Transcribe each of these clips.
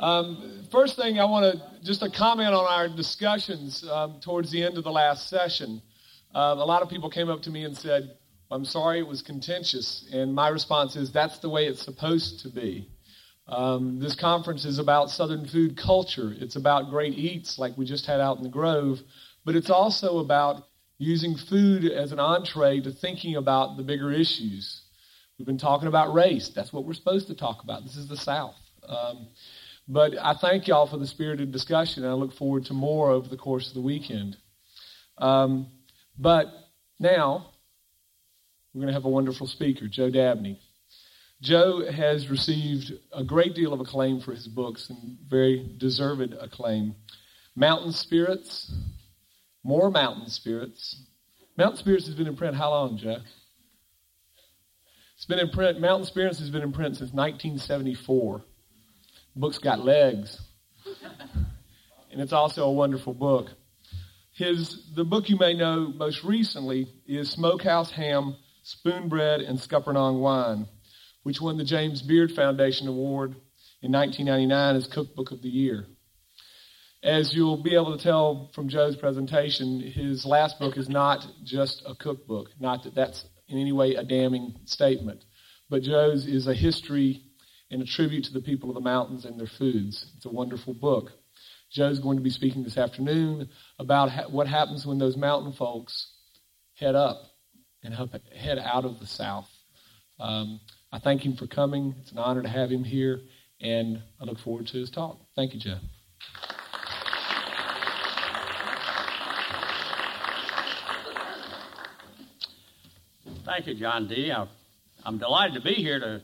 First thing, I want to just a comment on our discussions towards the end of the last session. A lot of people came up to me and said, I'm sorry it was contentious. And my response is, that's the way it's supposed to be. This conference is about Southern food culture. It's about great eats like we just had out in the Grove. But it's also about using food as an entree to thinking about the bigger issues. We've been talking about race. That's what we're supposed to talk about. This is the South. But I thank y'all for the spirited discussion, and I look forward to more over the course of the weekend. But now, we're going to have a wonderful speaker, Joe Dabney. Joe has received a great deal of acclaim for his books, and very deserved acclaim. Mountain Spirits, More Mountain Spirits. Mountain Spirits has been in print how long, Joe? It's been in print. Mountain Spirits has been in print since 1974. The book's got legs. And it's also a wonderful book. The book you may know most recently is Smokehouse Ham, Spoonbread, and Scuppernong Wine, which won the James Beard Foundation Award in 1999 as Cookbook of the Year. As you'll be able to tell from Joe's presentation, his last book is not just a cookbook. Not that that's in any way a damning statement. But Joe's is a history and a tribute to the people of the mountains and their foods. It's a wonderful book. Joe's going to be speaking this afternoon about what happens when those mountain folks head up and head out of the South. I thank him for coming. It's an honor to have him here, and I look forward to his talk. Thank you, Joe. Thank you, John D. I'm delighted to be here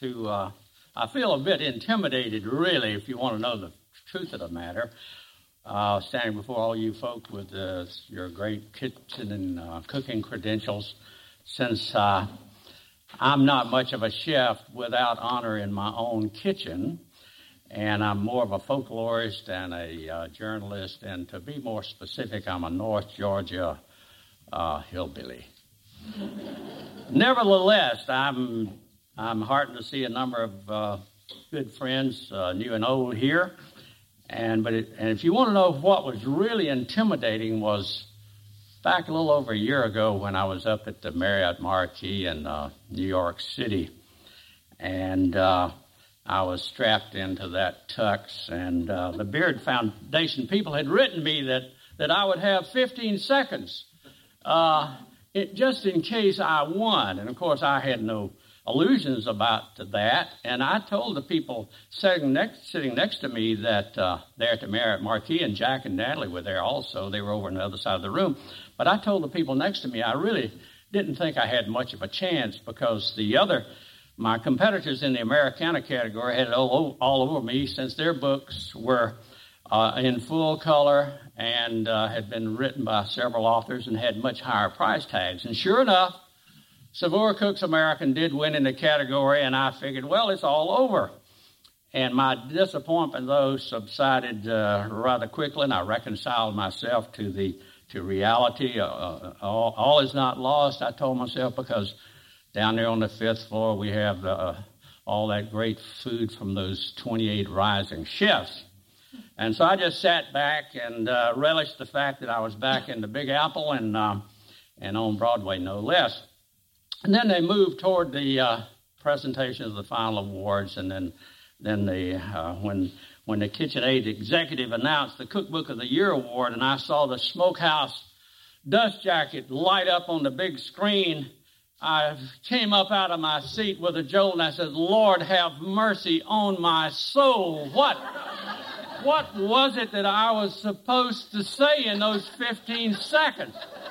I feel a bit intimidated, really, if you want to know the truth of the matter, standing before all you folk with your great kitchen and cooking credentials, since I'm not much of a chef without honor in my own kitchen, and I'm more of a folklorist and a journalist, and to be more specific, I'm a North Georgia hillbilly. Nevertheless, I'm heartened to see a number of good friends, new and old, here. And if you want to know what was really intimidating, was back a little over a year ago when I was up at the Marriott Marquis in New York City, and I was strapped into that tux, and the Beard Foundation people had written me that I would have 15 seconds. Just in case I won. And, of course, I had no illusions about that. And I told the people sitting next to me that there at the Marriott Marquis, and Jack and Natalie were there also. They were over on the other side of the room. But I told the people next to me I really didn't think I had much of a chance, because my competitors in the Americana category had it all over me, since their books were in full color and had been written by several authors and had much higher price tags. And sure enough, Savour Cook's American did win in the category, and I figured, well, it's all over. And my disappointment, though, subsided rather quickly, and I reconciled myself to reality. All is not lost, I told myself, because down there on the 5th floor we have all that great food from those 28 rising chefs. And so I just sat back and relished the fact that I was back in the Big Apple and on Broadway, no less. And then they moved toward the presentation of the final awards, and then when the KitchenAid executive announced the Cookbook of the Year award, and I saw the Smokehouse dust jacket light up on the big screen, I came up out of my seat with a jolt, and I said, "Lord, have mercy on my soul." What was it that I was supposed to say in those 15 seconds?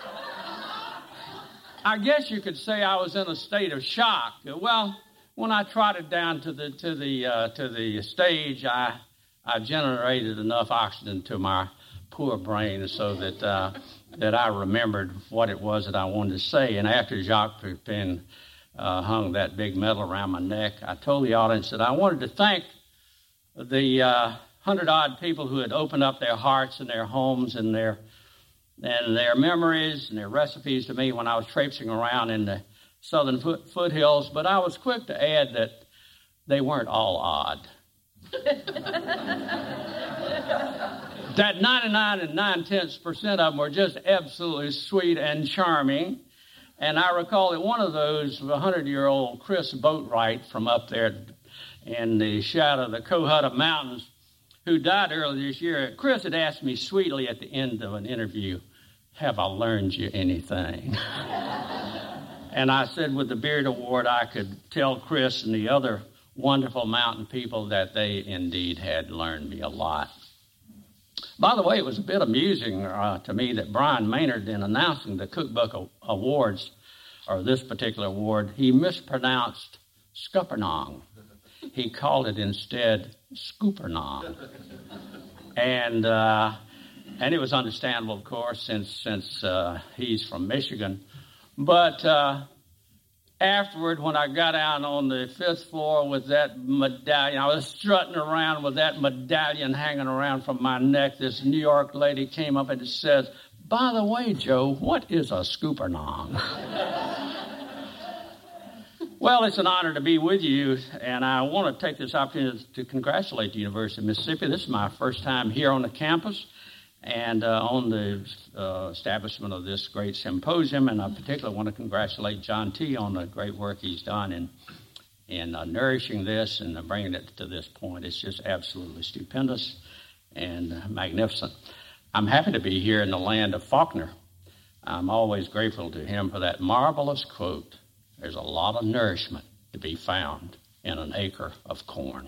I guess you could say I was in a state of shock. Well, when I trotted down to the stage, I generated enough oxygen to my poor brain so that I remembered what it was that I wanted to say. And after Jacques Pepin hung that big medal around my neck, I told the audience that I wanted to thank the 100-odd people who had opened up their hearts and their homes and their memories and their recipes to me when I was traipsing around in the southern foothills. But I was quick to add that they weren't all odd. That 99 and 9/10% of them were just absolutely sweet and charming. And I recall that one of those was 100-year-old Chris Boatwright from up there in the shadow of the Cohutta Mountains, who died earlier this year. Chris had asked me sweetly at the end of an interview, "Have I learned you anything?" And I said with the Beard Award, I could tell Chris and the other wonderful mountain people that they indeed had learned me a lot. By the way, it was a bit amusing to me that Brian Maynard, in announcing the Cookbook Awards, or this particular award, he mispronounced Scuppernong. He called it instead Scoopernong. And it was understandable, of course, since he's from Michigan. But afterward, when I got out on the 5th floor with that medallion, I was strutting around with that medallion hanging around from my neck. This New York lady came up and says, "By the way, Joe, what is a Scoopernong?" Well, it's an honor to be with you, and I want to take this opportunity to congratulate the University of Mississippi. This is my first time here on the campus and on the establishment of this great symposium, and I particularly want to congratulate John T. on the great work he's done in nourishing this and bringing it to this point. It's just absolutely stupendous and magnificent. I'm happy to be here in the land of Faulkner. I'm always grateful to him for that marvelous quote, "There's a lot of nourishment to be found in an acre of corn."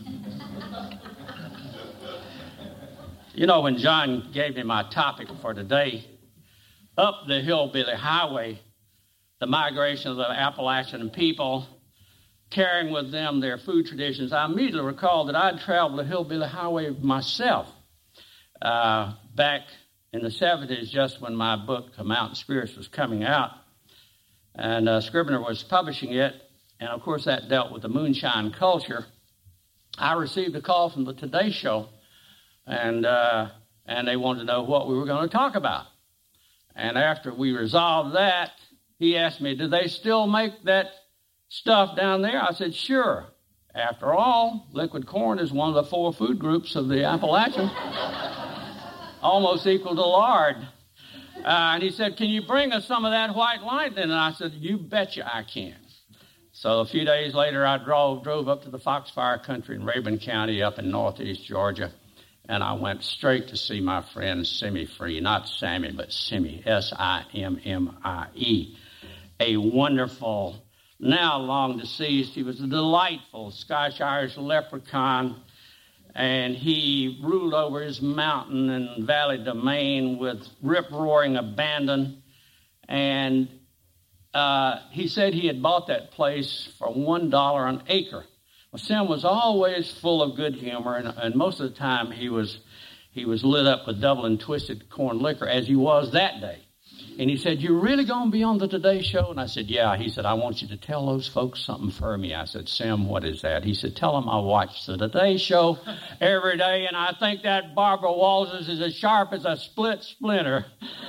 You know, when John gave me my topic for today, up the Hillbilly Highway, the migration of the Appalachian people, carrying with them their food traditions, I immediately recalled that I'd traveled the Hillbilly Highway myself back in the 70s, just when my book, Mountain Spirits, was coming out. And Scribner was publishing it, and of course that dealt with the moonshine culture. I received a call from the Today Show, and they wanted to know what we were going to talk about. And after we resolved that, he asked me, "Do they still make that stuff down there?" I said, "Sure. After all, liquid corn is one of the 4 food groups of the Appalachian, almost equal to lard." And he said, "Can you bring us some of that white lightning?" And I said, "You betcha I can." So a few days later, I drove up to the Foxfire country in Rabun County up in northeast Georgia, and I went straight to see my friend Simmy Free, not Sammy, but Simmy, Simmie, a wonderful, now long deceased. He was a delightful Scotch-Irish leprechaun, and he ruled over his mountain and valley domain with rip-roaring abandon. And he said he had bought that place for $1 an acre. Well, Sim was always full of good humor, and most of the time he was lit up with double and twisted corn liquor, as he was that day. And he said, "You really going to be on the Today Show?" And I said, "Yeah." He said, "I want you to tell those folks something for me." I said, "Sim, what is that?" He said, "Tell them I watch the Today Show every day, and I think that Barbara Walters is as sharp as a split splinter."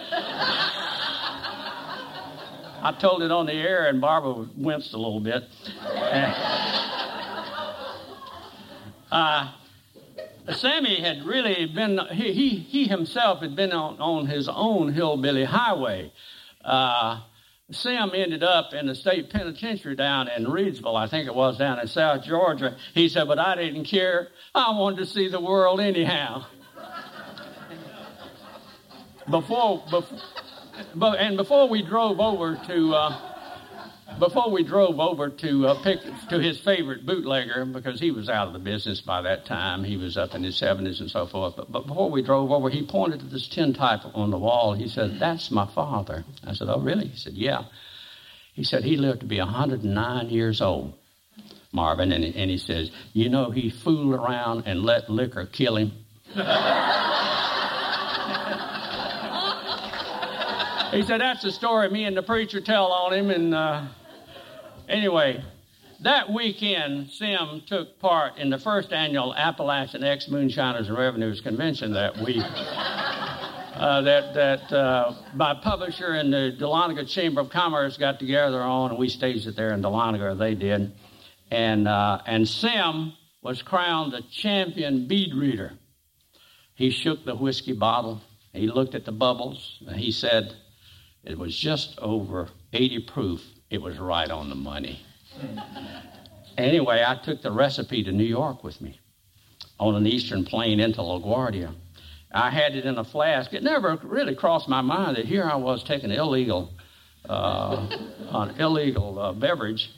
I told it on the air, and Barbara winced a little bit. Sammy had really been, he himself had been on his own hillbilly highway. Sam ended up in the state penitentiary down in Reidsville, I think it was, down in South Georgia. He said, "But I didn't care. I wanted to see the world anyhow." Before we drove over to his favorite bootlegger, because he was out of the business by that time. He was up in his 70s and so forth. But before we drove over, he pointed to this tintype on the wall. He said, "That's my father." I said, "Oh, really?" He said, "Yeah." He said, "He lived to be 109 years old, Marvin." And he says, "You know, he fooled around and let liquor kill him." He said, "That's the story me and the preacher tell on him." And anyway, that weekend, Sim took part in the first annual Appalachian Ex-Moonshiners and Revenuers Convention that we, my publisher and the Dahlonega Chamber of Commerce got together on, and we staged it there in Dahlonega, or they did. And Sim was crowned the champion bead reader. He shook the whiskey bottle. He looked at the bubbles, and he said, it was just over 80 proof. It was right on the money. Anyway, I took the recipe to New York with me on an eastern plane into LaGuardia. I had it in a flask. It never really crossed my mind that here I was taking illegal beverage,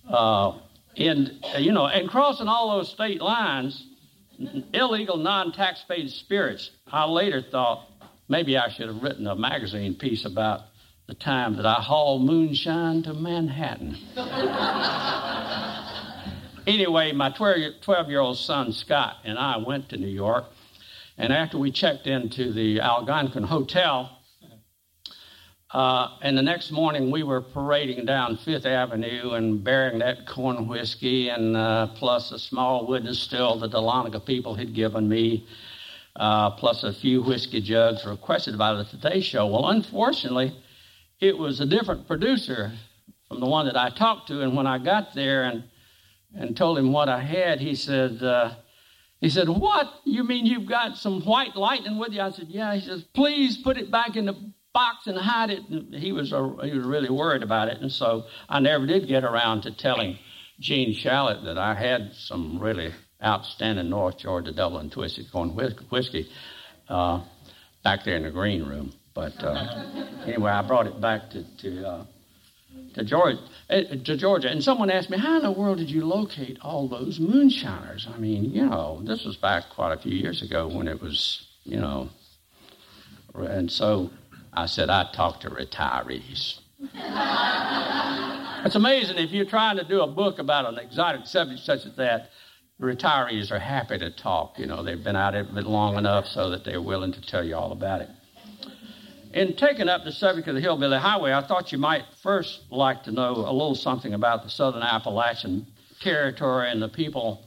and crossing all those state lines, illegal non-tax-paid spirits. I later thought maybe I should have written a magazine piece about the time that I hauled moonshine to Manhattan. Anyway, my 12-year-old son, Scott, and I went to New York, and after we checked into the Algonquin Hotel, and the next morning we were parading down Fifth Avenue and bearing that corn whiskey and plus a small wooden still the Dahlonega people had given me, plus a few whiskey jugs requested by the Today Show. Well, unfortunately, it was a different producer from the one that I talked to, and when I got there and told him what I had, he said, what? You mean you've got some white lightning with you? I said, yeah. He says, please put it back in the box and hide it. And he was really worried about it, and so I never did get around to telling Gene Shalit that I had some really outstanding North Georgia double and twisted corn whiskey back there in the green room. But anyway, I brought it back to Georgia. And someone asked me, how in the world did you locate all those moonshiners? I mean, this was back quite a few years ago when it was, and so I said, I talked to retirees. It's amazing if you're trying to do a book about an exotic subject such as that, retirees are happy to talk. They've been out of it long enough so that they're willing to tell you all about it. In taking up the subject of the Hillbilly Highway, I thought you might first like to know a little something about the Southern Appalachian Territory and the people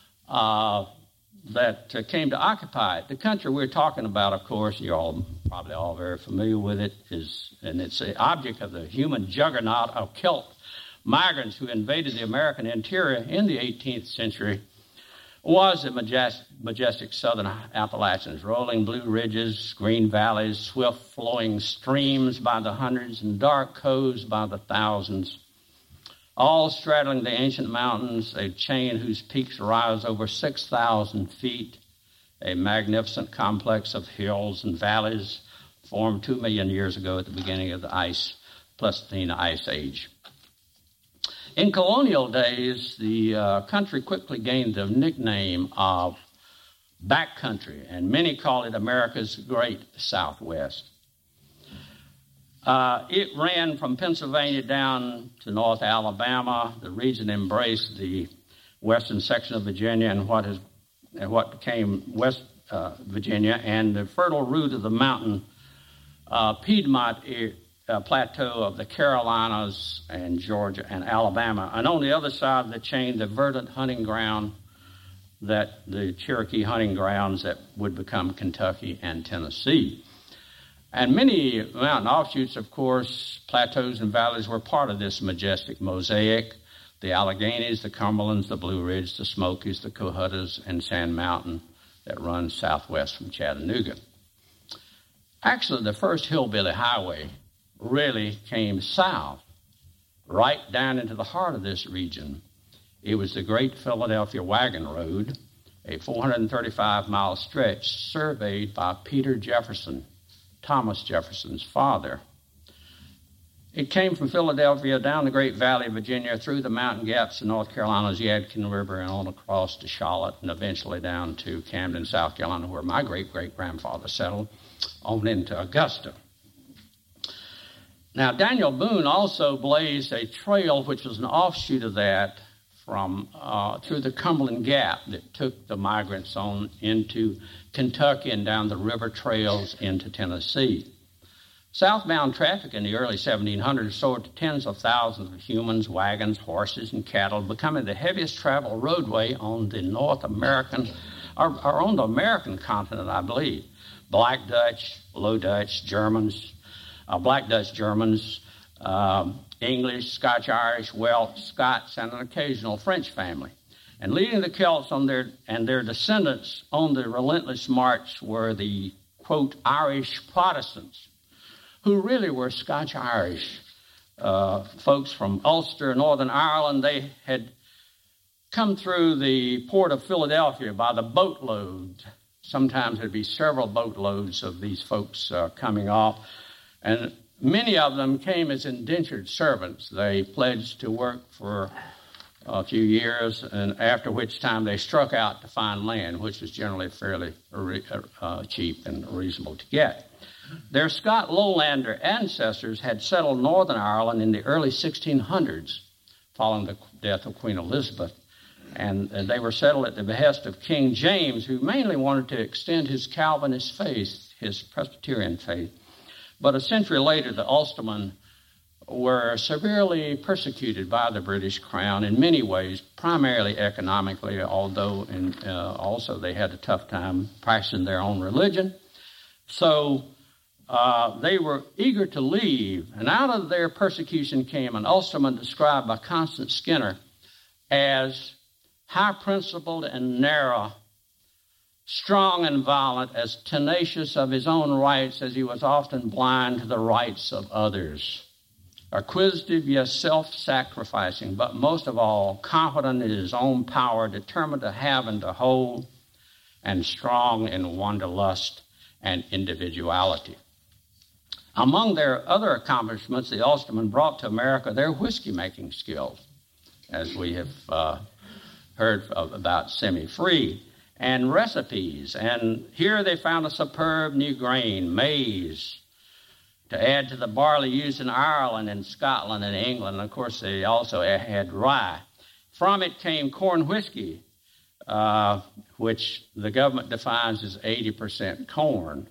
that came to occupy it. The country we're talking about, of course, you're all probably all very familiar with it, and it's the object of the human juggernaut of Celt migrants who invaded the American interior in the 18th century. Was the majestic southern Appalachians, rolling blue ridges, green valleys, swift-flowing streams by the hundreds, and dark coves by the thousands, all straddling the ancient mountains, a chain whose peaks rise over 6,000 feet, a magnificent complex of hills and valleys formed 2 million years ago at the beginning of the Pleistocene Ice Age. In colonial days, the country quickly gained the nickname of backcountry, and many call it America's Great Southwest. It ran from Pennsylvania down to North Alabama. The region embraced the western section of Virginia and what became West Virginia, and the fertile root of the mountain Piedmont plateau of the Carolinas and Georgia and Alabama. And on the other side of the chain, the verdant hunting ground, the Cherokee hunting grounds that would become Kentucky and Tennessee. And many mountain offshoots, of course, plateaus and valleys were part of this majestic mosaic. The Alleghanies, the Cumberlands, the Blue Ridge, the Smokies, the Cohuttas, and Sand Mountain that runs southwest from Chattanooga. Actually, the first hillbilly highway really came south, right down into the heart of this region. It was the Great Philadelphia Wagon Road, a 435-mile stretch surveyed by Peter Jefferson, Thomas Jefferson's father. It came from Philadelphia down the Great Valley of Virginia, through the mountain gaps in North Carolina's Yadkin River, and on across to Charlotte, and eventually down to Camden, South Carolina, where my great-great-grandfather settled, on into Augusta. Now, Daniel Boone also blazed a trail which was an offshoot of that from through the Cumberland Gap that took the migrants on into Kentucky and down the river trails into Tennessee. Southbound traffic in the early 1700s soared to tens of thousands of humans, wagons, horses, and cattle, becoming the heaviest travel roadway on the North American, or on the American continent, I believe. Black Dutch, Low Dutch, Germans, Black Dutch Germans, English, Scotch-Irish, Welsh, Scots, and an occasional French family. And leading the Celts on their descendants on the relentless march were the, quote, Irish Protestants, who really were Scotch-Irish folks from Ulster, Northern Ireland. They had come through the port of Philadelphia by the boatload. Sometimes there'd be several boatloads of these folks coming off. And many of them came as indentured servants. They pledged to work for a few years, and after which time they struck out to find land, which was generally fairly cheap and reasonable to get. Their Scot lowlander ancestors had settled Northern Ireland in the early 1600s, following the death of Queen Elizabeth. And they were settled at the behest of King James, who mainly wanted to extend his Calvinist faith, his Presbyterian faith. But a century later, the Ulstermen were severely persecuted by the British Crown in many ways, primarily economically, although also they had a tough time practicing their own religion. So they were eager to leave, and out of their persecution came an Ulsterman described by Constance Skinner as high-principled and narrow, strong and violent, as tenacious of his own rights as he was often blind to the rights of others. Acquisitive, yet self-sacrificing, but most of all, confident in his own power, determined to have and to hold, and strong in wanderlust and individuality. Among their other accomplishments, the Ulstermen brought to America their whiskey-making skills, as we have heard about Semi-Free, and recipes. And here they found a superb new grain, maize, to add to the barley used in Ireland and Scotland and England. And of course, they also had rye. From it came corn whiskey, which the government defines as 80% corn,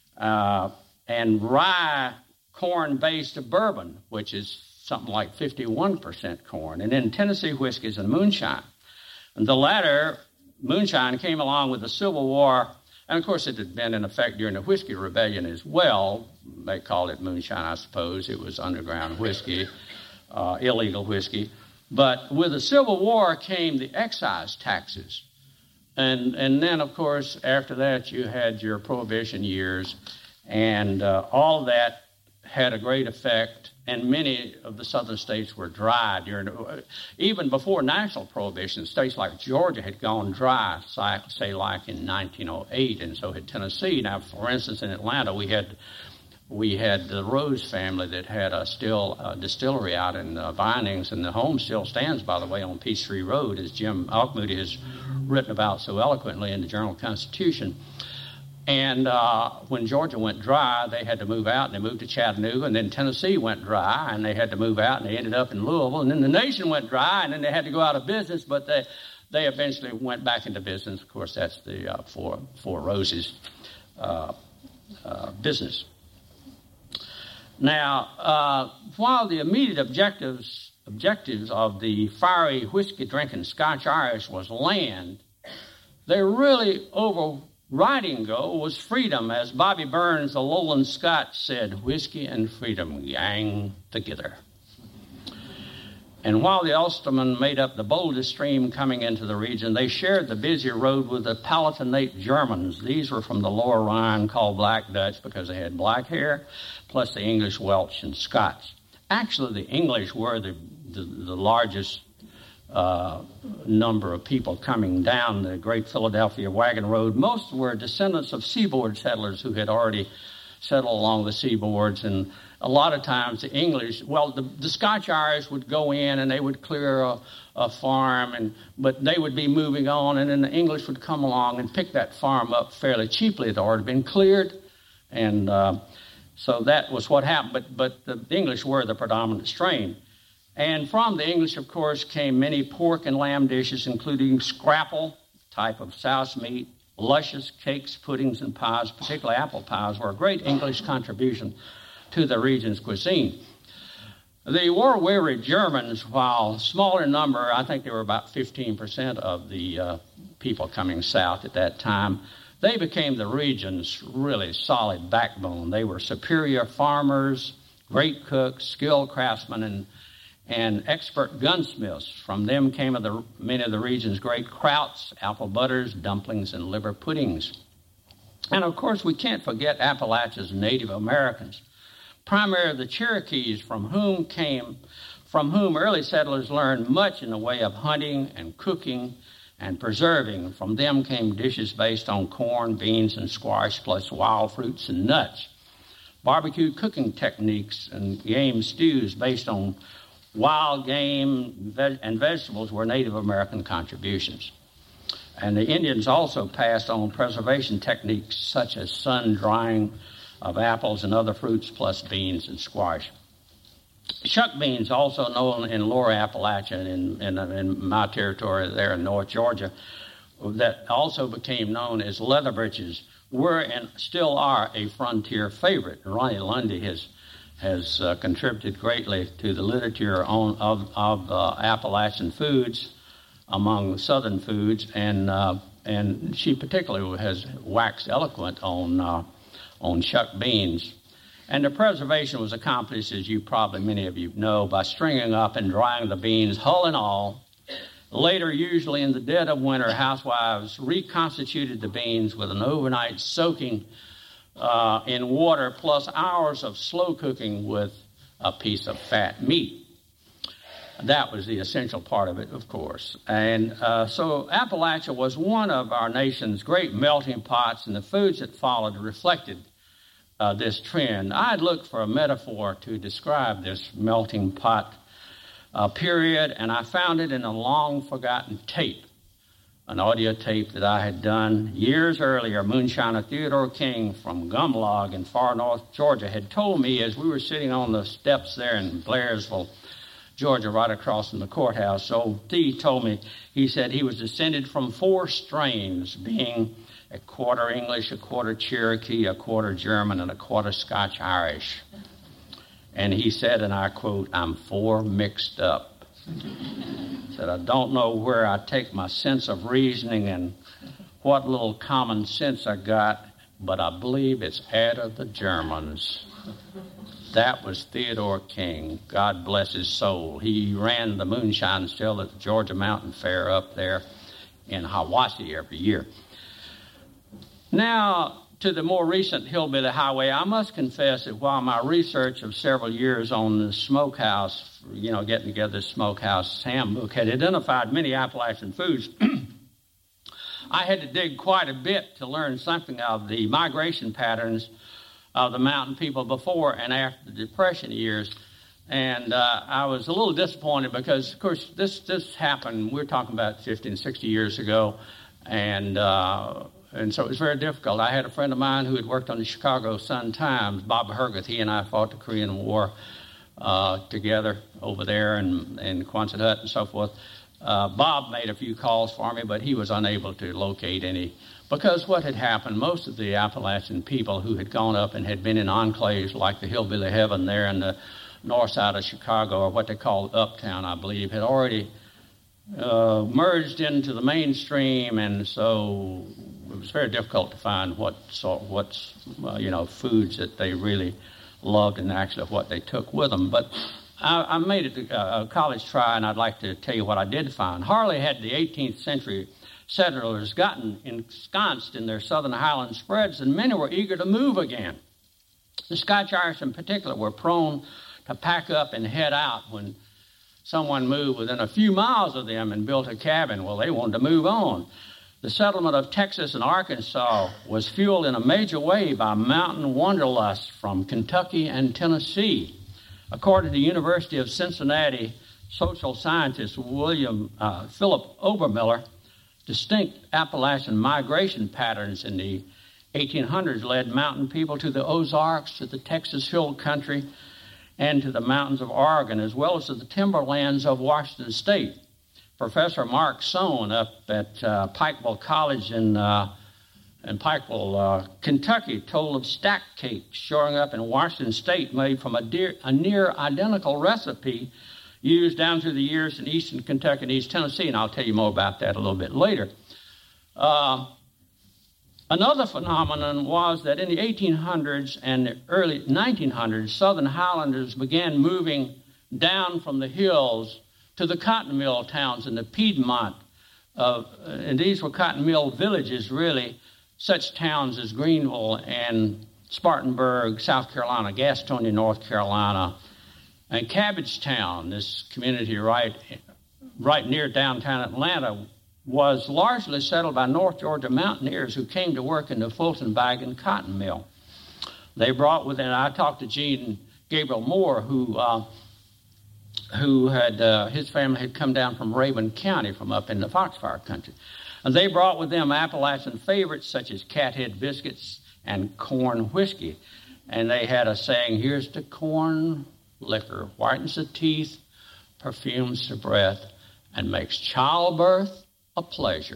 and rye corn-based bourbon, which is something like 51% corn, and then Tennessee whiskeys and moonshine. And the latter, moonshine, came along with the Civil War, and of course it had been in effect during the Whiskey Rebellion as well. They called it moonshine, I suppose. It was underground whiskey, illegal whiskey. But with the Civil War came the excise taxes. And then, of course, after that you had your Prohibition years, and all of that had a great effect, and many of the southern states were dry even before national prohibition. States like Georgia had gone dry, say like in 1908, and so had Tennessee. Now, for instance, in Atlanta, we had the Rose family that had a distillery out in Vinings, and the home still stands, by the way, on Peachtree Road, as Jim Alkmoody has written about so eloquently in the Journal-Constitution. And when Georgia went dry, they had to move out, and they moved to Chattanooga, and then Tennessee went dry, and they had to move out, and they ended up in Louisville, and then the nation went dry, and then they had to go out of business, but they eventually went back into business. Of course, that's the Four Roses business. Now, while the immediate objectives of the fiery whiskey-drinking Scotch-Irish was land, their really overriding goal was freedom. As Bobby Burns, the lowland Scot, said, "Whiskey and freedom gang together." And while the Ulstermen made up the boldest stream coming into the region, they shared the busier road with the Palatinate Germans. These were from the lower Rhine, called Black Dutch because they had black hair, plus the English, Welsh, and Scots. Actually, the English were the largest number of people coming down the Great Philadelphia Wagon Road. Most were descendants of seaboard settlers who had already settled along the seaboards, and a lot of times the English, the Scotch-Irish would go in and they would clear a farm, but they would be moving on, and then the English would come along and pick that farm up fairly cheaply. It had already been cleared, and so that was what happened. But the English were the predominant strain. And from the English, of course, came many pork and lamb dishes, including scrapple, type of souse meat, luscious cakes, puddings, and pies, particularly apple pies, were a great English contribution to the region's cuisine. The war-weary Germans, while smaller in number, I think they were about 15% of the people coming south at that time, they became the region's really solid backbone. They were superior farmers, great cooks, skilled craftsmen, and expert gunsmiths. From them came many of the region's great krauts, apple butters, dumplings, and liver puddings. And of course, we can't forget Appalachia's Native Americans, primarily the Cherokees, from whom early settlers learned much in the way of hunting and cooking and preserving. From them came dishes based on corn, beans, and squash, plus wild fruits and nuts. Barbecue cooking techniques and game stews based on wild game and vegetables were Native American contributions. And the Indians also passed on preservation techniques such as sun drying of apples and other fruits, plus beans and squash. Shuck beans, also known in Lower Appalachia and in my territory there in North Georgia, that also became known as leather breeches, were and still are a frontier favorite. Ronnie Lundy has contributed greatly to the literature of Appalachian foods among Southern foods, and she particularly has waxed eloquent on shuck beans. And the preservation was accomplished, as many of you know, by stringing up and drying the beans, hull and all. Later, usually in the dead of winter, housewives reconstituted the beans with an overnight soaking in water, plus hours of slow cooking with a piece of fat meat. That was the essential part of it, of course. And so Appalachia was one of our nation's great melting pots, and the foods that followed reflected this trend. I had looked for a metaphor to describe this melting pot period, and I found it in a long-forgotten tape, an audio tape that I had done years earlier. Moonshiner Theodore King from Gumlog in far north Georgia had told me as we were sitting on the steps there in Blairsville, Georgia, right across from the courthouse. So he told me, he said he was descended from 4 strains, being a quarter English, a quarter Cherokee, a quarter German, and a quarter Scotch-Irish. And he said, and I quote, "I'm 4 mixed up." Said, I don't know where I take my sense of reasoning and what little common sense I got, but I believe it's out of the Germans. That was Theodore King. God bless his soul. He ran the moonshine still at the Georgia Mountain Fair up there in Hiwassee every year. Now, to the more recent Hillbilly Highway, I must confess that while my research of several years on the smokehouse, getting together the smokehouse handbook, had identified many Appalachian foods, I had to dig quite a bit to learn something of the migration patterns of the mountain people before and after the Depression years. And I was a little disappointed because, of course, this happened, we're talking about 50 and 60 years ago, and so it was very difficult. I had a friend of mine who had worked on the Chicago Sun-Times, Bob Herguth. He and I fought the Korean War together over there in Quonset Hut and so forth. Bob made a few calls for me, but he was unable to locate any. Because what had happened, most of the Appalachian people who had gone up and had been in enclaves like the Hillbilly Heaven there in the north side of Chicago, or what they called Uptown, I believe, had already merged into the mainstream, and so it was very difficult to find foods that they really loved and actually what they took with them. But I made it a college try, and I'd like to tell you what I did find. Hardly had the 18th century settlers gotten ensconced in their southern highland spreads, and many were eager to move again. The Scotch-Irish in particular were prone to pack up and head out when someone moved within a few miles of them and built a cabin. Well, they wanted to move on. The settlement of Texas and Arkansas was fueled in a major way by mountain wanderlust from Kentucky and Tennessee. According to the University of Cincinnati social scientist Philip Obermiller, distinct Appalachian migration patterns in the 1800s led mountain people to the Ozarks, to the Texas Hill Country, and to the mountains of Oregon, as well as to the timberlands of Washington State. Professor Mark Sohn up at Pikeville College in Pikeville, Kentucky, told of stack cakes showing up in Washington State made from a near identical recipe used down through the years in eastern Kentucky and East Tennessee, and I'll tell you more about that a little bit later. Another phenomenon was that in the 1800s and the early 1900s, Southern Highlanders began moving down from the hills to the cotton mill towns in the Piedmont. And these were cotton mill villages, really, such towns as Greenville and Spartanburg, South Carolina, Gastonia, North Carolina, and Cabbagetown, this community right near downtown Atlanta, was largely settled by North Georgia mountaineers who came to work in the Fulton Bag and Cotton Mill. They brought with them, I talked to Gene Gabriel Moore, who had, his family had come down from Raven County from up in the Foxfire country. And they brought with them Appalachian favorites such as cathead biscuits and corn whiskey. And they had a saying, here's to corn liquor, whitens the teeth, perfumes the breath, and makes childbirth a pleasure.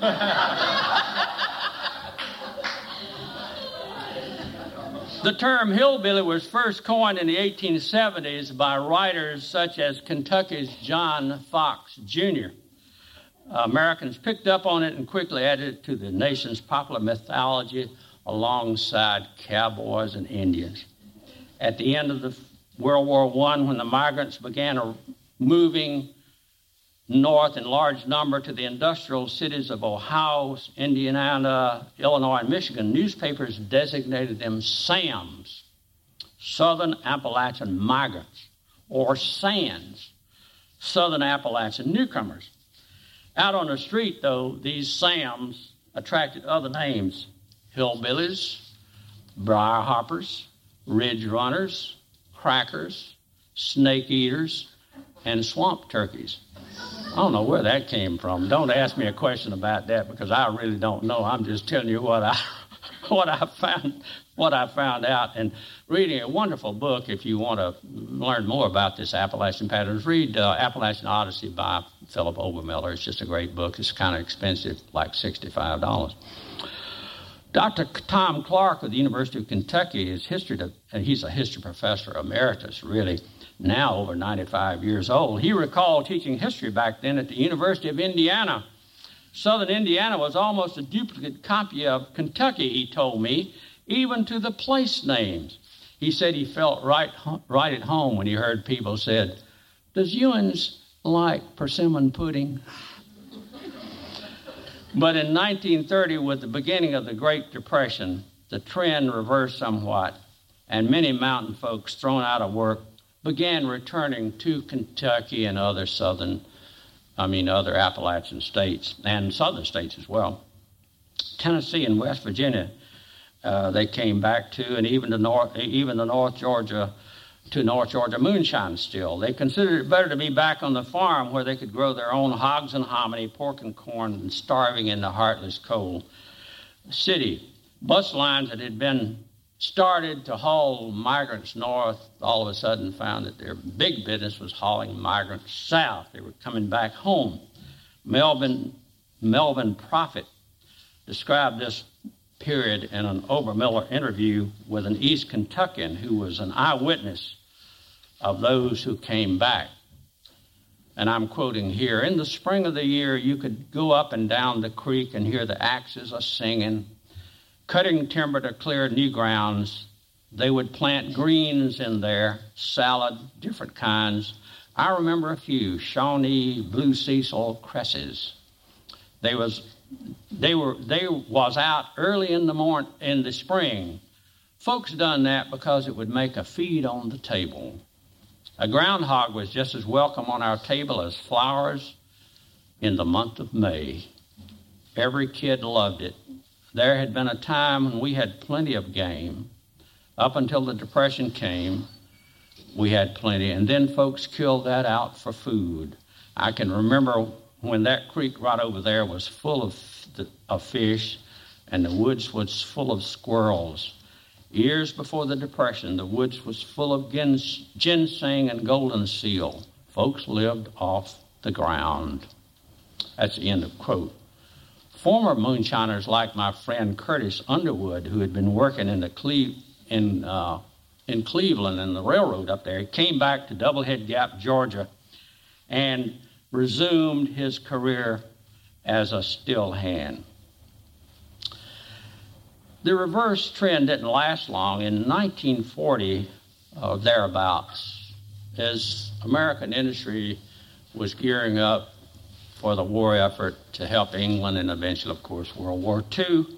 The term hillbilly was first coined in the 1870s by writers such as Kentucky's John Fox Jr. Americans picked up on it and quickly added it to the nation's popular mythology alongside cowboys and Indians. At the end of the World War I, when the migrants began moving north in large number to the industrial cities of Ohio, Indiana, Illinois, and Michigan, newspapers designated them SAMs, Southern Appalachian Migrants, or SANs, Southern Appalachian Newcomers. Out on the street, though, these SAMs attracted other names: hillbillies, briar hoppers, ridge runners, crackers, snake eaters, and swamp turkeys. I don't know where that came from. Don't ask me a question about that because I really don't know. I'm just telling you what I found out. And reading a wonderful book, if you want to learn more about this Appalachian patterns, read Appalachian Odyssey by Philip Obermiller. It's just a great book. It's kind of expensive, like $65. Dr. Tom Clark of the University of Kentucky is he's a history professor emeritus, really, now over 95 years old. He recalled teaching history back then at the University of Indiana. Southern Indiana was almost a duplicate copy of Kentucky, he told me, even to the place names. He said he felt right at home when he heard people said, "Does Ewins like persimmon pudding?" But in 1930, with the beginning of the Great Depression, the trend reversed somewhat, and many mountain folks thrown out of work began returning to Kentucky and other Appalachian states and southern states as well. Tennessee and West Virginia, they came back to, and even the North Georgia moonshine still. They considered it better to be back on the farm where they could grow their own hogs and hominy, pork and corn, than starving in the heartless cold city. Bus lines that had been started to haul migrants north all of a sudden found that their big business was hauling migrants south. They were coming back home. Melvin Prophet described this period in an Obermiller interview with an East Kentuckian who was an eyewitness of those who came back. And I'm quoting here, "In the spring of the year, you could go up and down the creek and hear the axes a-singing, cutting timber to clear new grounds. They would plant greens in there, salad, different kinds. I remember a few, Shawnee, Blue Cecil, cresses. They was out early in the spring. Folks done that because it would make a feed on the table. A groundhog was just as welcome on our table as flowers in the month of May. Every kid loved it. There had been a time when we had plenty of game. Up until the Depression came, we had plenty, and then folks killed that out for food. I can remember when that creek right over there was full of fish, and the woods was full of squirrels. Years before the Depression, the woods was full of ginseng and golden seal. Folks lived off the ground." That's the end of quote. Former moonshiners like my friend Curtis Underwood, who had been working in Cleveland and the railroad up there, came back to Doublehead Gap, Georgia, and resumed his career as a still hand. The reverse trend didn't last long. In 1940, or thereabouts, as American industry was gearing up for the war effort to help England and eventually, of course, World War II,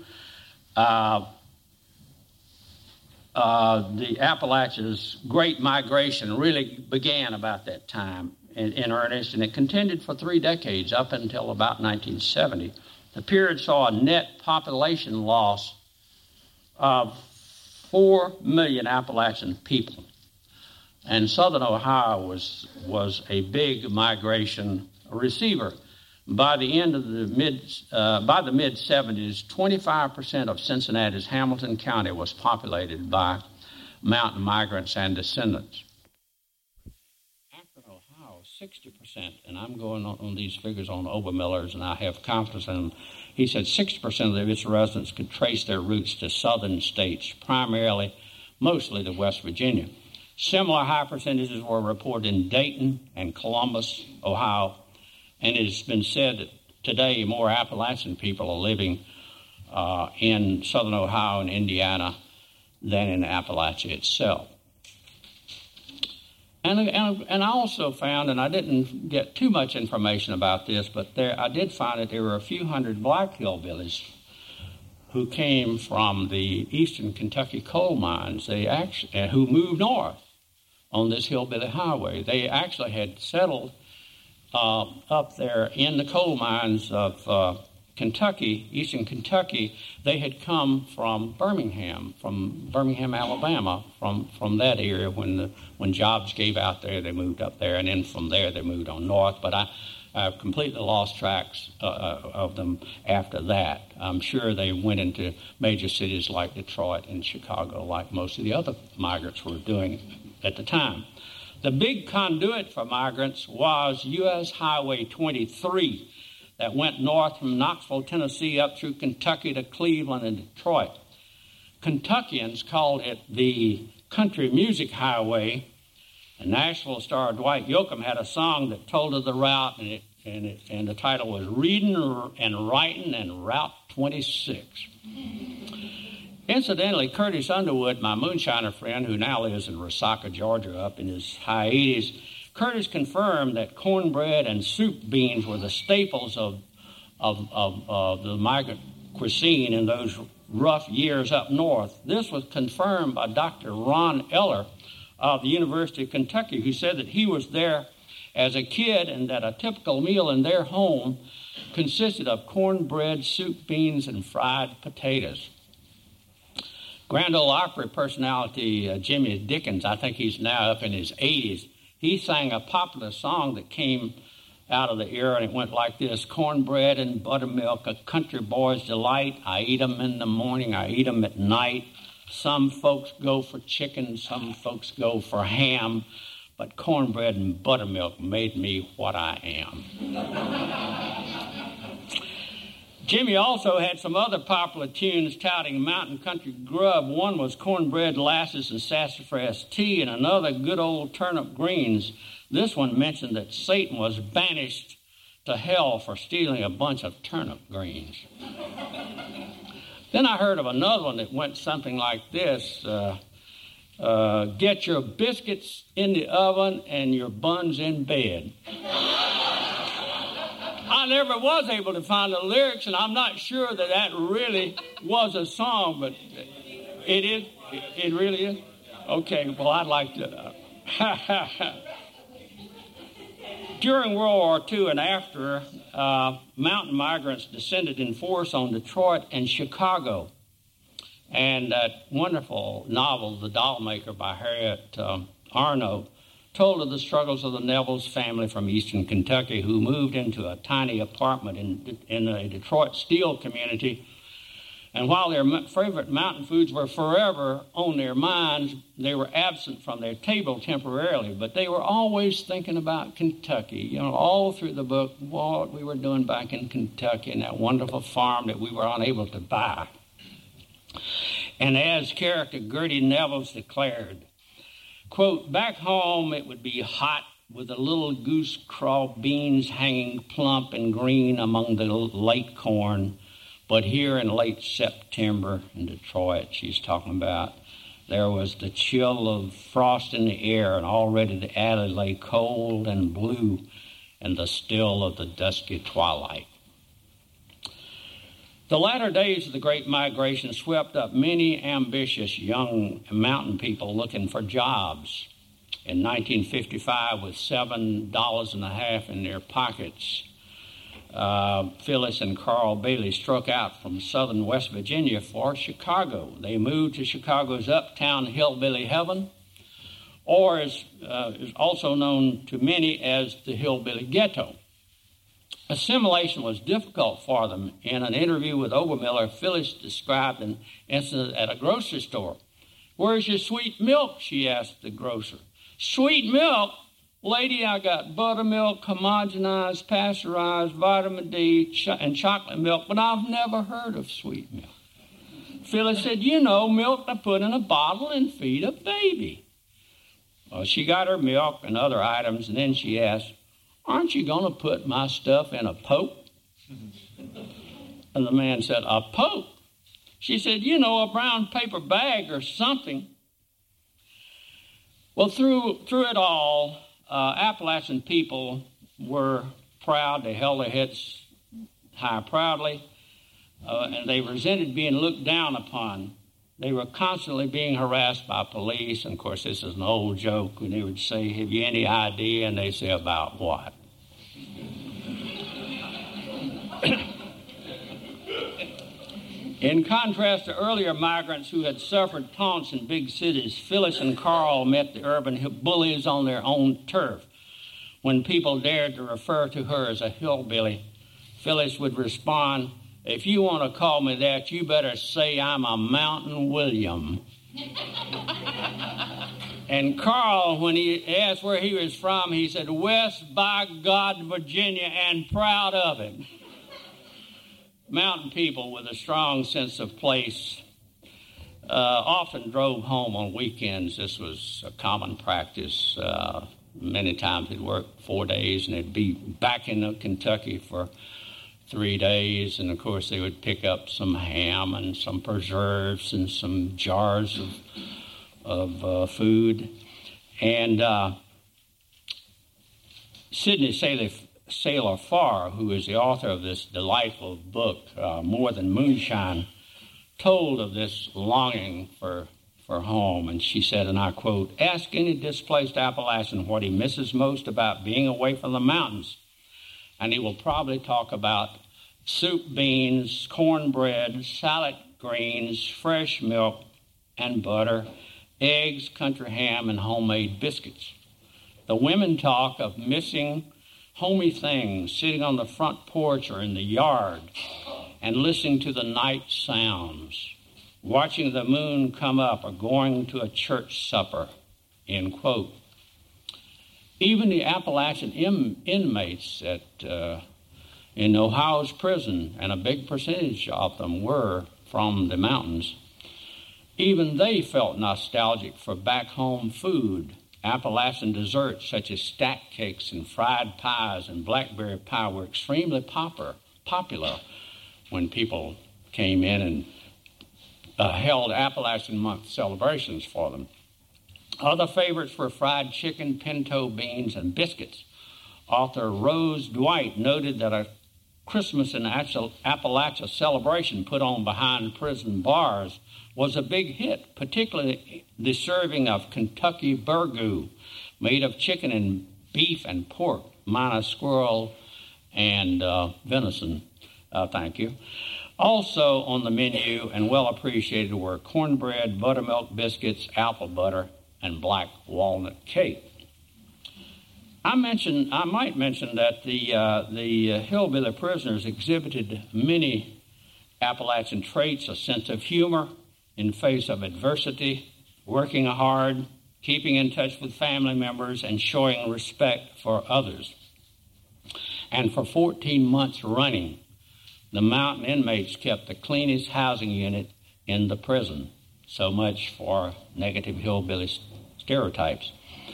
the Appalachia's great migration really began about that time in earnest, and it continued for 3 decades up until about 1970. The period saw a net population loss of 4 million Appalachian people. And Southern Ohio was a big migration receiver. By the end of the mid-70s, 25% of Cincinnati's Hamilton County was populated by mountain migrants and descendants. Akron, Ohio, 60%, and I'm going on these figures on Obermiller's, and I have confidence in them. He said 60% of its residents could trace their roots to southern states, mostly to West Virginia. Similar high percentages were reported in Dayton and Columbus, Ohio, and it has been said that today more Appalachian people are living in southern Ohio and Indiana than in Appalachia itself. And I also found, and I didn't get too much information about this, but I did find that there were a few hundred black hillbillies who came from the eastern Kentucky coal mines, who moved north on this hillbilly highway. They actually had settled up there in the coal mines of Kentucky, eastern Kentucky. They had come from Birmingham, Alabama, from that area. When jobs gave out there, they moved up there, and then from there they moved on north. But I've completely lost tracks of them after that. I'm sure they went into major cities like Detroit and Chicago, like most of the other migrants were doing at the time. The big conduit for migrants was U.S. Highway 23 that went north from Knoxville, Tennessee, up through Kentucky to Cleveland and Detroit. Kentuckians called it the Country Music Highway. A Nashville star, Dwight Yoakam, had a song that told of the route, and the title was Reading and Writing and Route 26. Incidentally, Curtis Underwood, my moonshiner friend, who now lives in Resaca, Georgia, up in his high 80s, Curtis confirmed that cornbread and soup beans were the staples of the migrant cuisine in those rough years up north. This was confirmed by Dr. Ron Eller of the University of Kentucky, who said that he was there as a kid and that a typical meal in their home consisted of cornbread, soup, beans, and fried potatoes. Grand Ole Opry personality Jimmy Dickens, I think he's now up in his 80s, he sang a popular song that came out of the era, and it went like this: cornbread and buttermilk, a country boy's delight. I eat 'em in the morning, I eat 'em at night. Some folks go for chicken, some folks go for ham, but cornbread and buttermilk made me what I am. Jimmy also had some other popular tunes touting mountain country grub. One was cornbread, lasses, and sassafras tea, and another good old turnip greens. This one mentioned that Satan was banished to hell for stealing a bunch of turnip greens. Then I heard of another one that went something like this. Get your biscuits in the oven and your buns in bed. I never was able to find the lyrics, and I'm not sure that really was a song, but it is? It really is? Okay, well, I'd like to... During World War II and after, mountain migrants descended in force on Detroit and Chicago. And that wonderful novel, The Dollmaker by Harriet Arno, told of the struggles of the Neville's family from eastern Kentucky who moved into a tiny apartment in a Detroit steel community. And while their favorite mountain foods were forever on their minds, they were absent from their table temporarily. But they were always thinking about Kentucky, all through the book, what we were doing back in Kentucky and that wonderful farm that we were unable to buy. And as character Gertie Neville's declared, quote, back home it would be hot with the little goose craw beans hanging plump and green among the late corn. But here in late September in Detroit, she's talking about, There was the chill of frost in the air, and already the alley lay cold and blue in the still of the dusky twilight. The latter days of the Great Migration swept up many ambitious young mountain people looking for jobs. In 1955, with $7.50 in their pockets, Phyllis and Carl Bailey struck out from southern West Virginia for Chicago. They moved to Chicago's uptown hillbilly heaven, or is also known to many as the hillbilly ghetto. Assimilation was difficult for them. In an interview with Obermiller, Phyllis described an incident at a grocery store. "Where's your sweet milk?" she asked the grocer. "Sweet milk? Lady, I got buttermilk, homogenized, pasteurized, vitamin D, and chocolate milk, but I've never heard of sweet milk." Phyllis said, "You know, milk I put in a bottle and feed a baby." Well, she got her milk and other items, and then she asked, "Aren't you going to put my stuff in a poke?" And the man said, "A poke?" She said, "You know, a brown paper bag or something." Well, through it all, Appalachian people were proud. They held their heads high proudly, and they resented being looked down upon. They were constantly being harassed by police, and of course this is an old joke when they would say, "Have you any idea?" And they say, "About what?" In contrast to earlier migrants who had suffered taunts in big cities, Phyllis and Carl met the urban bullies on their own turf. When people dared to refer to her as a hillbilly, Phyllis would respond, "If you want to call me that, you better say I'm a Mountain William." And Carl, when he asked where he was from, he said, "West by God, Virginia, and proud of it." Mountain people with a strong sense of place often drove home on weekends. This was a common practice. Many times they'd work 4 days and they'd be back in Kentucky for 3 days. And, of course, they would pick up some ham and some preserves and some jars of food. And Sidney Sailor Farr, who is the author of this delightful book, More Than Moonshine, told of this longing for home. And she said, and I quote, "Ask any displaced Appalachian what he misses most about being away from the mountains, and he will probably talk about soup beans, cornbread, salad greens, fresh milk and butter, eggs, country ham, and homemade biscuits. The women talk of missing homey things, sitting on the front porch or in the yard and listening to the night sounds, watching the moon come up or going to a church supper," end quote. Even the Appalachian inmates in Ohio's prison, and a big percentage of them were from the mountains, even they felt nostalgic for back-home food. Appalachian desserts such as stack cakes and fried pies and blackberry pie were extremely popular when people came in and held Appalachian Month celebrations for them. Other favorites were fried chicken, pinto beans, and biscuits. Author Rose Dwight noted that a Christmas in Appalachia celebration put on behind prison bars was a big hit, particularly the serving of Kentucky burgoo, made of chicken and beef and pork, minus squirrel and venison. Thank you. Also on the menu and well appreciated were cornbread, buttermilk biscuits, apple butter, and black walnut cake. I might mention that the hillbilly prisoners exhibited many Appalachian traits: a sense of humor in face of adversity, working hard, keeping in touch with family members, and showing respect for others. And for 14 months running, the mountain inmates kept the cleanest housing unit in the prison. So much for negative hillbilly stereotypes.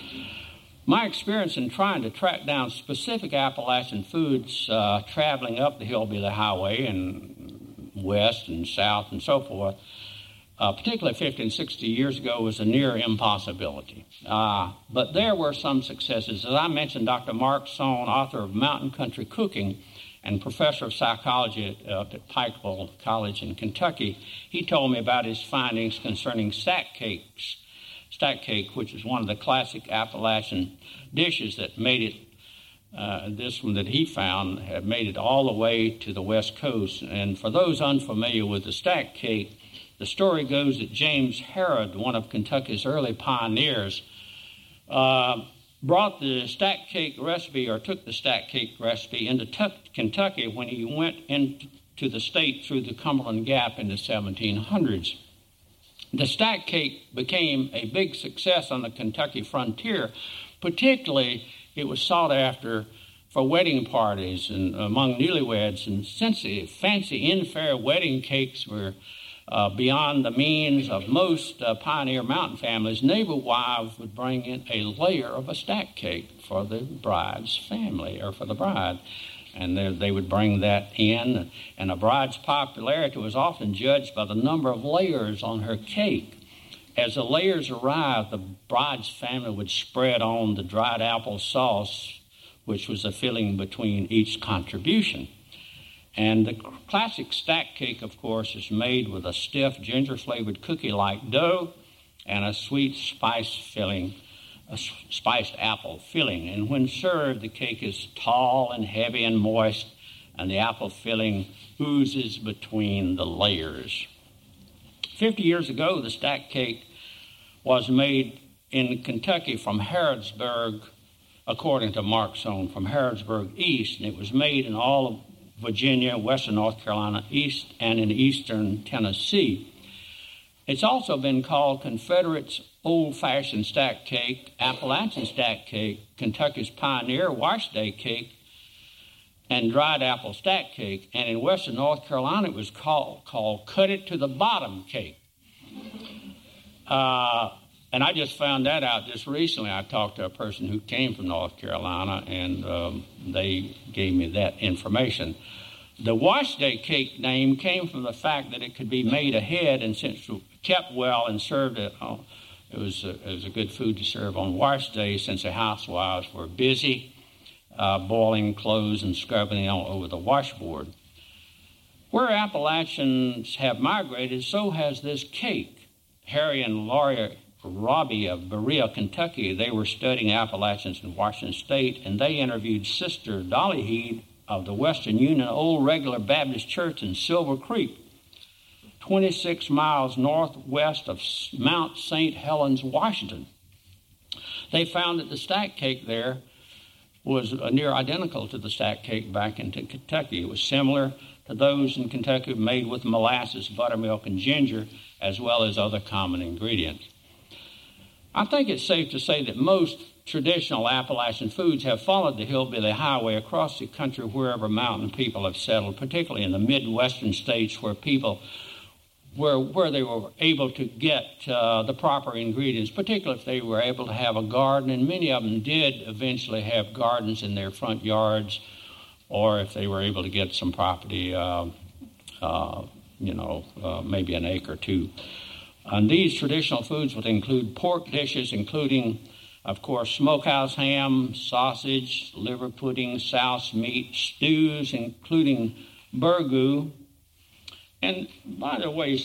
My experience in trying to track down specific Appalachian foods, traveling up the Hillbilly Highway and west and south and so forth, particularly 50 and 60 years ago, was a near impossibility. But there were some successes. As I mentioned, Dr. Mark Sohn, author of Mountain Country Cooking and professor of psychology at Pikeville College in Kentucky, he told me about his findings concerning stack cakes. Stack cake, which is one of the classic Appalachian dishes that made it, this one that he found, had made it all the way to the West Coast. And for those unfamiliar with the stack cake, the story goes that James Harrod, one of Kentucky's early pioneers, brought the stack cake recipe, or took the stack cake recipe into Kentucky when he went into the state through the Cumberland Gap in the 1700s. The stack cake became a big success on the Kentucky frontier. Particularly, it was sought after for wedding parties and among newlyweds. And since the fancy in-fair wedding cakes were beyond the means of most pioneer mountain families, neighbor wives would bring in a layer of a stack cake for the bride's family, or for the bride. And they would bring that in, and a bride's popularity was often judged by the number of layers on her cake. As the layers arrived, the bride's family would spread on the dried apple sauce, which was a filling between each contribution. And the classic stack cake, of course, is made with a stiff ginger-flavored cookie-like dough and a sweet spiced apple filling. And when served, the cake is tall and heavy and moist, and the apple filling oozes between the layers. 50 years ago, the stack cake was made in Kentucky from Harrodsburg, according to Mark Sohn, from Harrodsburg east, and it was made in all of Virginia, western North Carolina, east, and in eastern Tennessee. It's also been called Confederate's old-fashioned stack cake, Appalachian stack cake, Kentucky's pioneer wash day cake, and dried apple stack cake. And in western North Carolina, it was called cut it to the bottom cake. And I just found that out just recently. I talked to a person who came from North Carolina, and they gave me that information. The wash day cake name came from the fact that it could be made ahead, and since kept well and served it was a good food to serve on wash day, since the housewives were busy boiling clothes and scrubbing all over the washboard. Where Appalachians have migrated, so has this cake. Harry and Laurie Robbie of Berea, Kentucky, they were studying Appalachians in Washington State, and they interviewed Sister Dolly Heed of the Western Union Old Regular Baptist Church in Silver Creek, 26 miles northwest of Mount St. Helens, Washington. They found that the stack cake there was near identical to the stack cake back in Kentucky. It was similar to those in Kentucky made with molasses, buttermilk, and ginger, as well as other common ingredients. I think it's safe to say that most traditional Appalachian foods have followed the hillbilly highway across the country wherever mountain people have settled, particularly in the Midwestern states where they were able to get the proper ingredients, particularly if they were able to have a garden, and many of them did eventually have gardens in their front yards, or if they were able to get some property, maybe an acre or two. And these traditional foods would include pork dishes, including, of course, smokehouse ham, sausage, liver pudding, souse meat, stews, including burgoo. And by the way,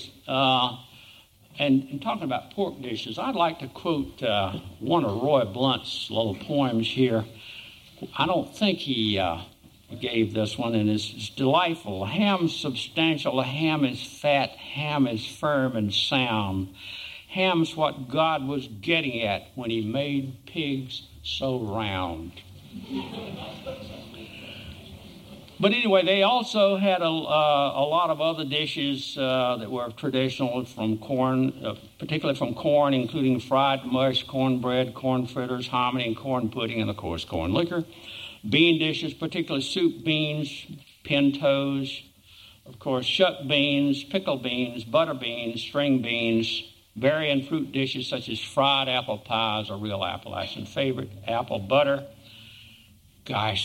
and talking about pork dishes, I'd like to quote one of Roy Blunt's little poems here. I don't think he gave this one, and it's delightful. Ham's substantial, ham is fat, ham is firm and sound. Ham's what God was getting at when he made pigs so round. But anyway, they also had a lot of other dishes that were traditional from corn, particularly from corn, including fried mush, cornbread, corn fritters, hominy, and corn pudding, and of course corn liquor. Bean dishes, particularly soup beans, pintos, of course shuck beans, pickle beans, butter beans, string beans, berry and fruit dishes such as fried apple pies, a real Appalachian favorite, apple butter. Gosh,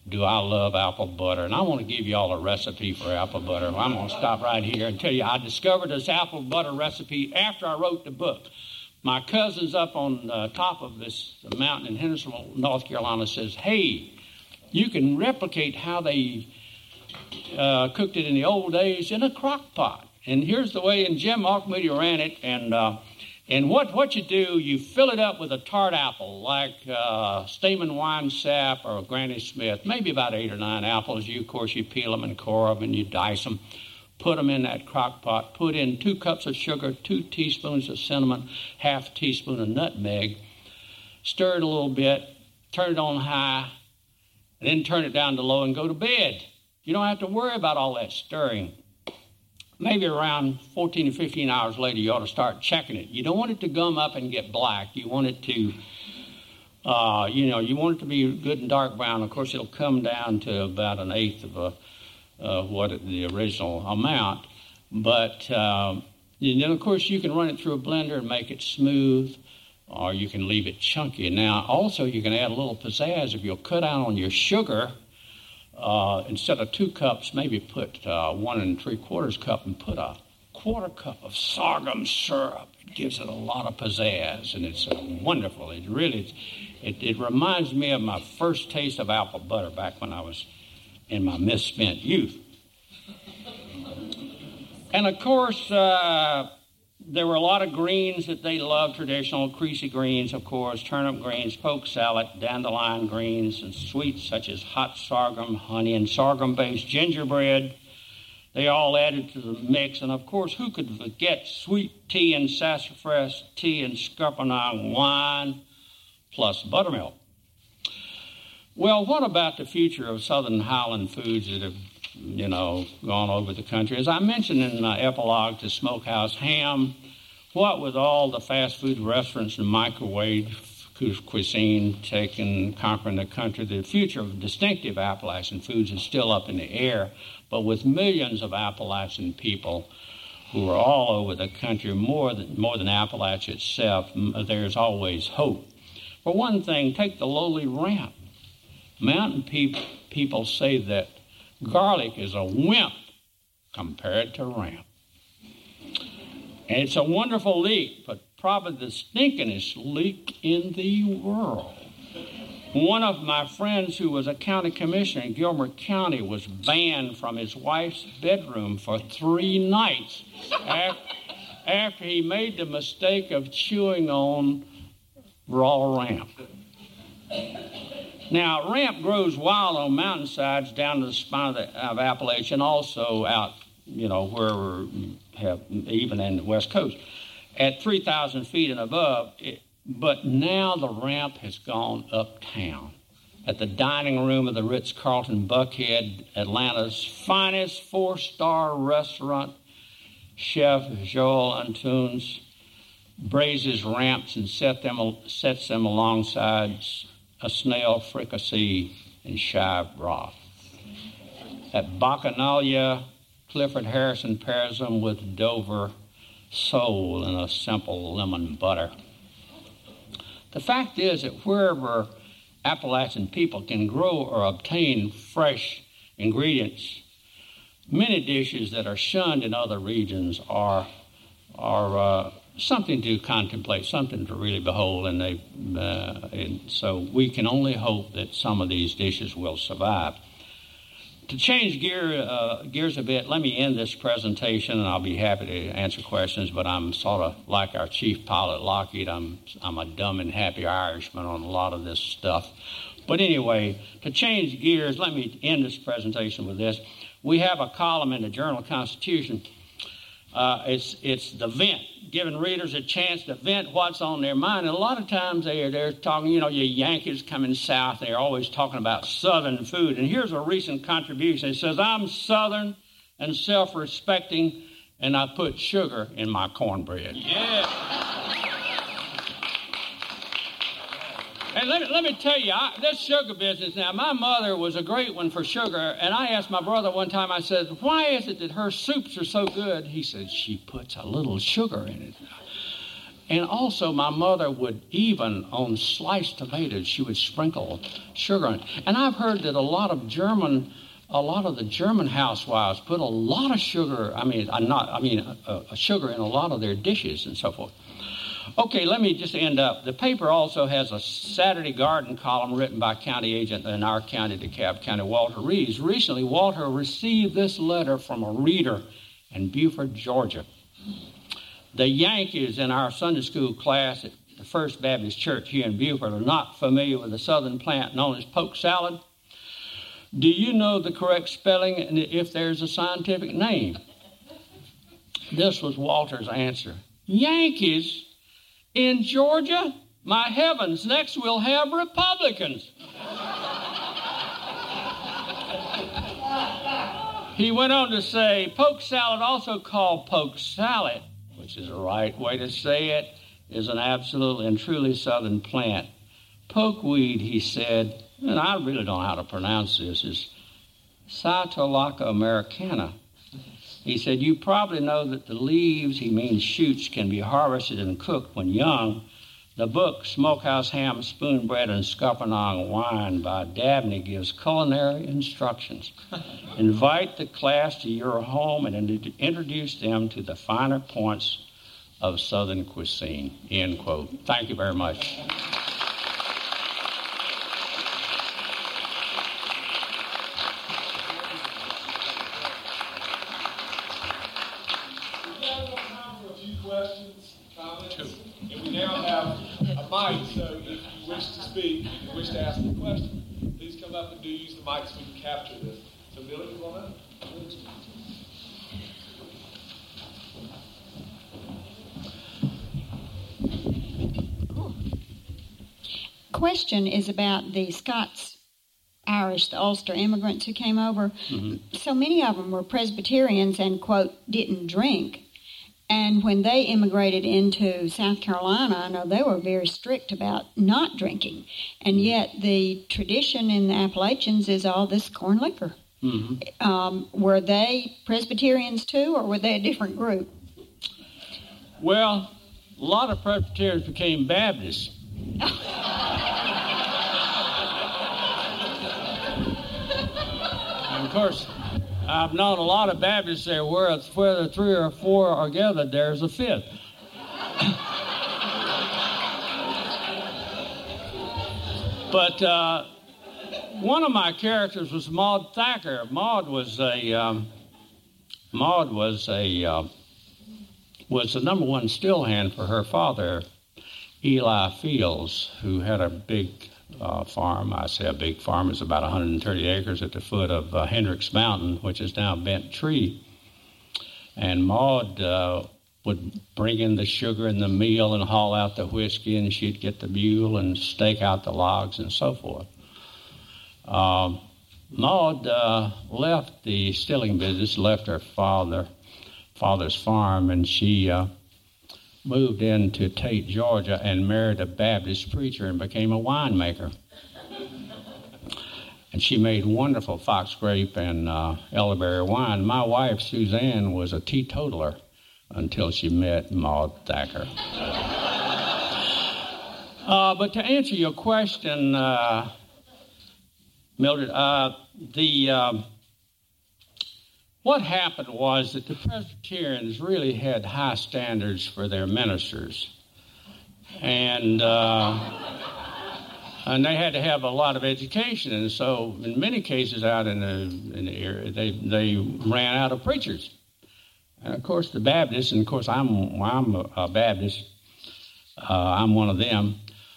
do I love apple butter. And I want to give you all a recipe for apple butter. I'm going to stop right here and tell you I discovered this apple butter recipe after I wrote the book. My cousin's up on the top of this mountain in Hendersonville, North Carolina, says, hey, you can replicate how they cooked it in the old days in a crock pot. And here's the way, and Jim Auchmuty ran it, and what you do, you fill it up with a tart apple, like Stamen Wine Sap or Granny Smith, maybe about 8 or 9 apples. Of course, you peel them and core them, and you dice them. Put them in that crock pot. Put in 2 cups of sugar, 2 teaspoons of cinnamon, half teaspoon of nutmeg. Stir it a little bit, turn it on high, and then turn it down to low and go to bed. You don't have to worry about all that stirring. Maybe around 14 or 15 hours later, you ought to start checking it. You don't want it to gum up and get black. You want it to, you want it to be good and dark brown. Of course, it'll come down to about 1/8 of the original amount. But then, of course, you can run it through a blender and make it smooth, or you can leave it chunky. Now, also, you can add a little pizzazz if you'll cut down on your sugar. Instead of 2 cups, maybe put 1 3/4 cup and put a 1/4 cup of sorghum syrup. It gives it a lot of pizzazz, and it's wonderful. It really, it reminds me of my first taste of apple butter back when I was in my misspent youth. And of course, there were a lot of greens that they loved, traditional creasy greens, of course, turnip greens, poke salad, dandelion greens, and sweets such as hot sorghum, honey, and sorghum-based gingerbread. They all added to the mix. And, of course, who could forget sweet tea and sassafras tea and scuppernong wine, plus buttermilk? Well, what about the future of Southern Highland foods that have gone over the country? As I mentioned in the epilogue to Smokehouse Ham, what with all the fast food restaurants and microwave cuisine conquering the country, the future of distinctive Appalachian foods is still up in the air. But with millions of Appalachian people who are all over the country, more than Appalachia itself, there's always hope. For one thing, take the lowly Ramp. Mountain people say that garlic is a wimp compared to Ramp. And it's a wonderful leek, but probably the stinkingest leek in the world. One of my friends who was a county commissioner in Gilmer County was banned from his wife's bedroom for 3 nights after he made the mistake of chewing on raw Ramp. Now, Ramp grows wild on mountainsides down to the spine of Appalachia, and also out, where we have, even in the West Coast, at 3,000 feet and above. But now the Ramp has gone uptown. At the dining room of the Ritz-Carlton Buckhead, Atlanta's finest 4-star restaurant, Chef Joel Antunes braises ramps and sets them alongside a snail fricassee and chive broth. At Bacchanalia, Clifford Harrison pairs them with Dover sole and a simple lemon butter. The fact is that wherever Appalachian people can grow or obtain fresh ingredients, many dishes that are shunned in other regions are something to contemplate, something to really behold, and so we can only hope that some of these dishes will survive. To change gears a bit, let me end this presentation, and I'll be happy to answer questions, but I'm sort of like our chief pilot, Lockheed. I'm a dumb and happy Irishman on a lot of this stuff. But anyway, to change gears, let me end this presentation with this. We have a column in the Journal-Constitution. It's the vent, giving readers a chance to vent what's on their mind. And a lot of times they're talking, your Yankees coming south, they're always talking about Southern food. And here's a recent contribution. It says, I'm Southern and self-respecting, and I put sugar in my cornbread. Yeah. And let me tell you, this sugar business now, my mother was a great one for sugar, and I asked my brother one time, I said, why is it that her soups are so good? He said, she puts a little sugar in it. And also, my mother would even, on sliced tomatoes, she would sprinkle sugar on it. And I've heard that a lot of the German housewives put a lot of sugar, sugar in a lot of their dishes and so forth. Okay, let me just end up. The paper also has a Saturday Garden column written by county agent in our county, DeKalb County, Walter Reeves. Recently, Walter received this letter from a reader in Beaufort, Georgia. The Yankees in our Sunday school class at the First Baptist Church here in Beaufort are not familiar with the southern plant known as poke salad. Do you know the correct spelling and if there's a scientific name? This was Walter's answer. Yankees? In Georgia? My heavens, next we'll have Republicans. He went on to say, poke salad, also called poke salad, which is the right way to say it, is an absolutely and truly southern plant. Pokeweed, he said, and I really don't know how to pronounce this, is Cytolacca americana. He said, you probably know that the leaves, he means shoots, can be harvested and cooked when young. The book, Smokehouse Ham, Spoon Bread, and Scuppernong Wine by Dabney gives culinary instructions. Invite the class to your home and introduce them to the finer points of Southern cuisine, end quote. Thank you very much. Mic, so if you wish to speak, if you wish to ask a question, please come up and do use the mic so we can capture this. So, Billy, you want to? Question is about the Scots-Irish, the Ulster immigrants who came over. Mm-hmm. So many of them were Presbyterians and, quote, didn't drink. And when they immigrated into South Carolina, I know they were very strict about not drinking. And yet the tradition in the Appalachians is all this corn liquor. Mm-hmm. Were they Presbyterians too, or were they a different group? Well, a lot of Presbyterians became Baptists. And of course, I've known a lot of Baptists there where the 3 or 4 are gathered, there's a fifth. But one of my characters was Maud Thacker. Maud was the number one still hand for her father, Eli Fields, who had a big farm. I say a big farm. It's about 130 acres at the foot of Hendricks Mountain, which is now Bent Tree. And Maud would bring in the sugar and the meal and haul out the whiskey, and she'd get the mule and stake out the logs and so forth. Maud left the stilling business, left her father's farm, and she moved into Tate, Georgia, and married a Baptist preacher and became a winemaker. And she made wonderful fox grape and elderberry wine. My wife, Suzanne, was a teetotaler until she met Maud Thacker. But to answer your question, Mildred, what happened was that the Presbyterians really had high standards for their ministers. And they had to have a lot of education. And so in many cases out in the area, they ran out of preachers. And of course the Baptists, and of course I'm a Baptist, I'm one of them,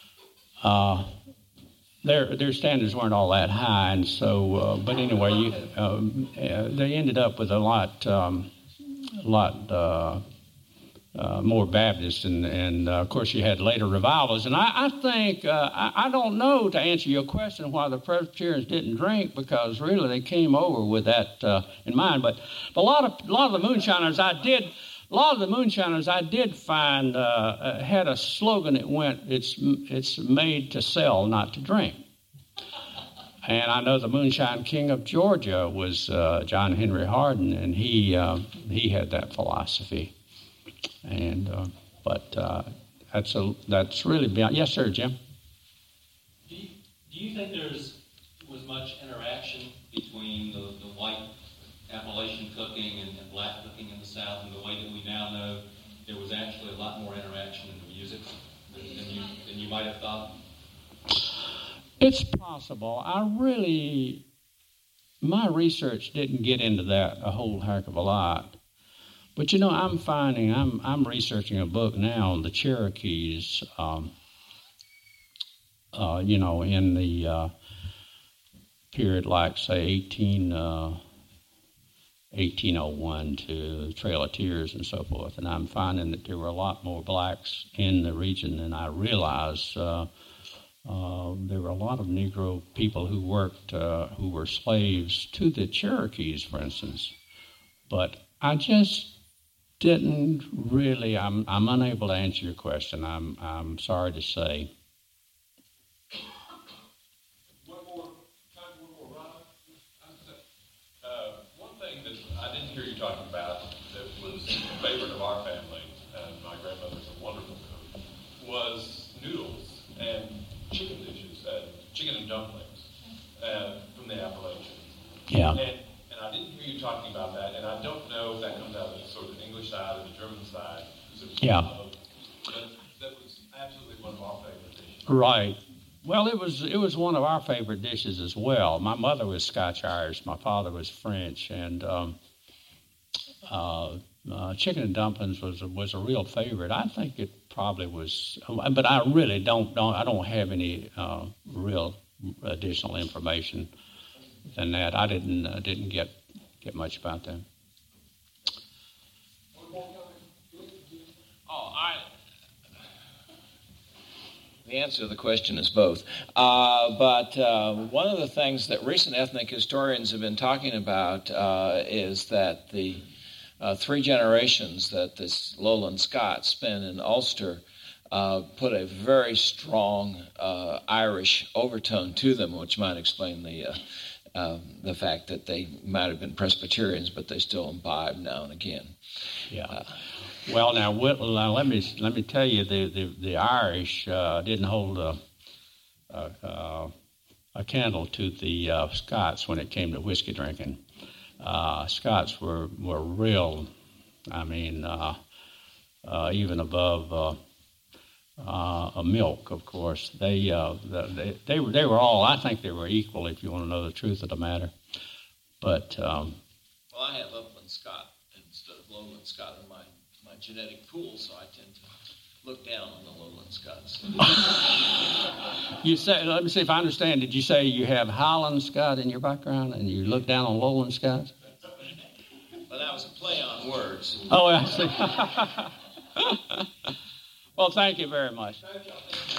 their standards weren't all that high, and so. But anyway, they ended up with a lot more Baptists, and of course you had later revivals. And I think I don't know, to answer your question, why the Presbyterians didn't drink, because really they came over with that in mind. But a lot of the moonshiners I did find had a slogan that went, it's made to sell, not to drink. And I know the Moonshine King of Georgia was John Henry Harden, and he had that philosophy. And but that's really beyond. Yes, sir, Jim. Do you think was much interaction between the white Appalachian cooking and black cooking in the South, and the way that we now know there was actually a lot more interaction in the music than you might have thought? It's possible. My research didn't get into that a whole heck of a lot. But, I'm finding, I'm researching a book now on the Cherokees, in the period like, say, 1801 to Trail of Tears and so forth. And I'm finding that there were a lot more blacks in the region than I realized. There were a lot of Negro people who worked, who were slaves to the Cherokees, for instance. But I just didn't really. I'm unable to answer your question. I'm sorry to say. One more, Ron. One thing that I didn't hear you talking about that was a favorite of our family, and my grandmother's a wonderful cook, was noodles and chicken dishes, chicken and dumplings from the Appalachians. Yeah. And I didn't hear you talking about that, and I don't know if that comes out of sort of the English side or the German side. Yeah. But that was absolutely one of our favorite dishes. Right. Well, it was one of our favorite dishes as well. My mother was Scotch-Irish. My father was French, and chicken and dumplings was a real favorite. I think it probably was, but I really don't have any real additional information than that. I didn't get much about that. The answer to the question is both. But one of the things that recent ethnic historians have been talking about is that the 3 generations that this Lowland Scots spent in Ulster put a very strong Irish overtone to them, which might explain the fact that they might have been Presbyterians, but they still imbibe now and again. Yeah. Well, now let me tell you, the Irish didn't hold a candle to the Scots when it came to whiskey drinking. Scots were real. I mean, even above milk, of course. They were all. I think they were equal. If you want to know the truth of the matter, but well, I have Upland Scot instead of Lowland Scot in my genetic pool, so I tend to look down on the Lowland Scots. You say, let me see if I understand. Did you say you have Highland Scot in your background and you look down on Lowland Scots? Well, that was a play on words. Oh, I see. Well, thank you very much. Thank you.